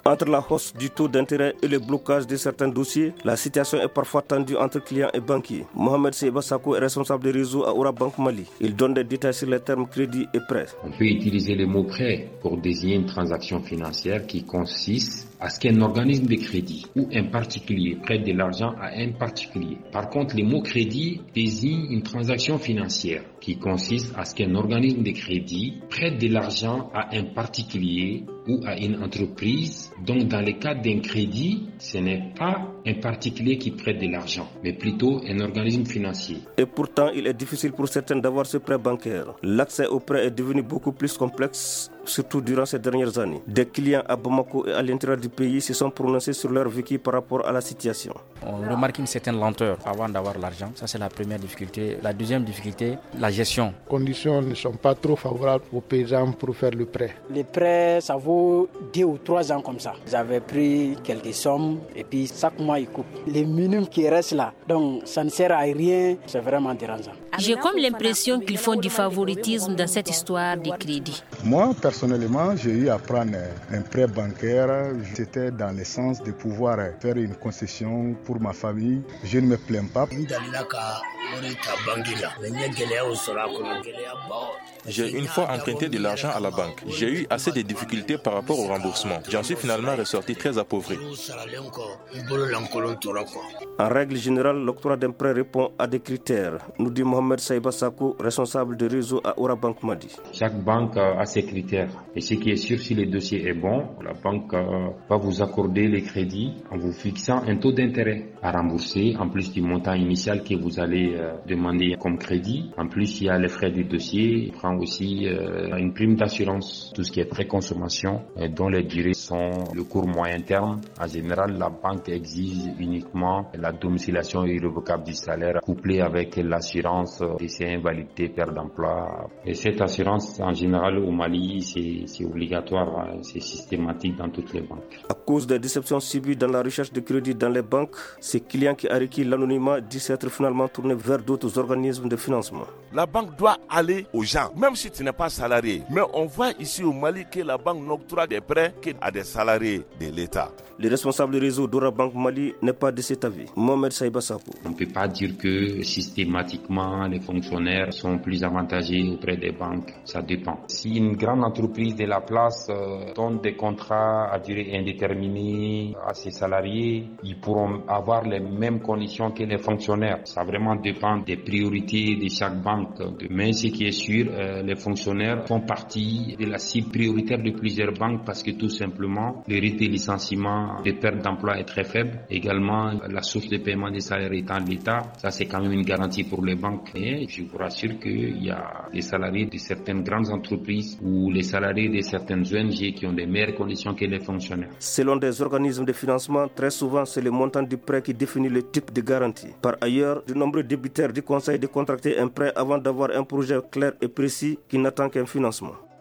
Entre la hausse du taux d'intérêt et le blocage de certains dossiers, la situation est parfois tendue entre clients et banquiers. Mohamed Seiba Sako est responsable des réseaux à Oura Bank Mali. Il donne des détails sur les termes crédit et prêt. On peut utiliser le mot prêt pour désigner une transaction financière qui consiste à ce qu'un organisme de crédit ou un particulier prête de l'argent à un particulier. Par contre, le mot crédit désigne une transaction financière qui consiste à ce qu'un organisme de crédit prête de l'argent à un particulier ou à une entreprise. Donc, dans le cadre d'un crédit, ce n'est pas un particulier qui prête de l'argent, mais plutôt un organisme financier. Et pourtant, il est difficile pour certains d'avoir ce prêt bancaire. L'accès au prêt est devenu beaucoup plus complexe, surtout durant ces dernières années. Des clients à Bamako et à l'intérieur du pays se sont prononcés sur leur vécu par rapport à la situation. On remarque une certaine lenteur avant d'avoir l'argent. Ça, c'est la première difficulté. La deuxième difficulté, la gestion. Les conditions ne sont pas trop favorables aux paysans pour faire le prêt. Le prêt, ça vaut 2 ou 3 ans comme ça. J'avais pris quelques sommes et puis chaque mois, ils coupent. Les minimes qui restent là, donc ça ne sert à rien. C'est vraiment dérangeant. J'ai comme l'impression qu'ils font du favoritisme dans cette histoire de crédit. Moi, personnellement, j'ai eu à prendre un prêt bancaire. C'était dans le sens de pouvoir faire une concession pour ma famille. Je ne me plains pas. J'ai une fois emprunté de l'argent à la banque. J'ai eu assez de difficultés par rapport au remboursement. J'en suis finalement ressorti très appauvri. En règle générale, l'octroi d'un prêt répond à des critères, nous dit Mohamed Seiba Sako, responsable de réseau à Oura Bank Mali. Chaque banque a ses critères. Et ce qui est sûr, si le dossier est bon, la banque va vous accorder les crédits en vous fixant un taux d'intérêt à rembourser, en plus du montant initial que vous allez demander comme crédit. En plus, il y a les frais du dossier. Il prend aussi une prime d'assurance, tout ce qui est préconsommation, dont les durées sont le court moyen terme. En général, la banque exige uniquement la domiciliation irrévocable du salaire, couplée avec l'assurance décès, invalidité, perte d'emploi. Et cette assurance, en général, au Mali, c'est obligatoire, c'est systématique dans toutes les banques. À cause des déceptions subies dans la recherche de crédit dans les banques, ces clients qui ont requis l'anonymat disent s'être finalement tournés vers d'autres organismes de financement. La banque doit aller aux gens, même si tu n'es pas salarié. Mais on voit ici au Mali que la banque n'octroie des prêts qu'à des salariés de l'État. Le responsable du réseau d'Oura Bank Mali n'est pas de cet avis. Mohamed Seiba Sako. On ne peut pas dire que systématiquement les fonctionnaires sont plus avantagés auprès des banques. Ça dépend. Si une grande entreprise de la place donne des contrats à durée indéterminée à ses salariés, ils pourront avoir les mêmes conditions que les fonctionnaires. Ça vraiment dépend des priorités de chaque banque. Mais ce qui est sûr, les fonctionnaires font partie de la cible prioritaire de plusieurs banques parce que tout simplement, le risque de licenciement, de perte d'emploi est très faible. Également, la source de paiement des salaires étant l'État, ça c'est quand même une garantie pour les banques. Et je vous rassure qu'il y a des salariés de certaines grandes entreprises ou les salariés de certaines ONG qui ont des meilleures conditions que les fonctionnaires. Selon des organismes de financement, très souvent c'est le montant du prêt qui définit le type de garantie. Par ailleurs, de nombreux débiteurs du conseil de contracter un prêt avant d'avoir un projet clair et précis qui n'attend qu'un financement.